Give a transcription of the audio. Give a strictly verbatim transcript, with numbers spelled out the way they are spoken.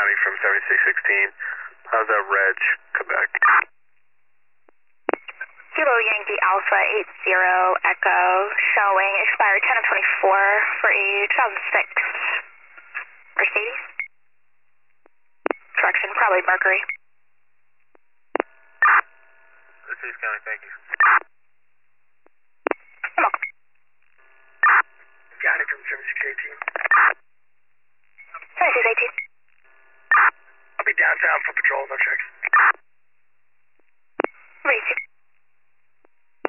County from seventy-six sixteen. How's that Reg, Quebec? Kilo Yankee Alpha eight zero Echo, showing expired ten of twenty-four for a two thousand six Mercedes. Correction, probably Mercury. seventy-six County, thank you. You're welcome. County from seventy-six eighteen. seventy-six eighteen. I'll be downtown for patrol, no checks.